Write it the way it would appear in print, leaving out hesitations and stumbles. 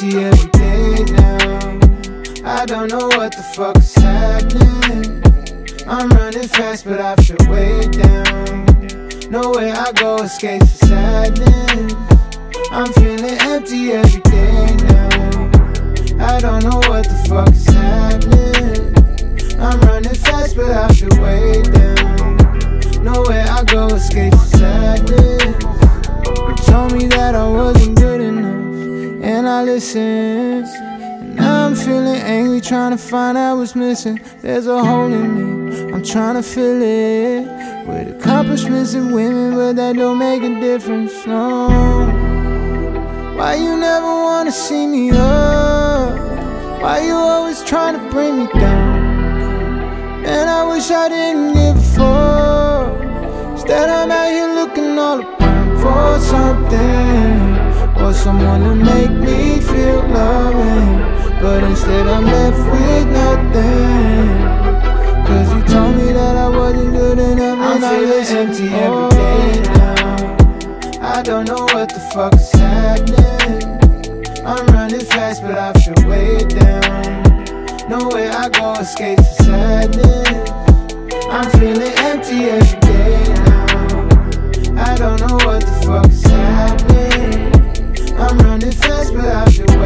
empty every day now. I don't know what the fuck is happening. I'm running fast, but I feel way down. Nowhere I go escapes the sadness. I'm feeling empty every day now. I don't know what the fuck is happening. I'm running fast, but I feel way down. Nowhere I go escapes the sadness. You told me that I wasn't good enough, and I listened. Now I'm feeling angry, trying to find out what's missing. There's a hole in me, I'm trying to fill it with accomplishments and women, but that don't make a difference, no. Why you never wanna see me up? Why you always trying to bring me down? Man, I wish I didn't give a fuck. Instead I'm out here looking all around for something, or someone to make me feel loving. But instead I'm left with nothing, cause you told me that I wasn't good enough. I'm feeling empty every day now. I don't know what the fuck is happening. I'm running fast, but I feel way down. Nowhere I go escapes the sadness. I'm feeling empty every day now. I don't know what the fuck is happening. I'm running fast, but I feel way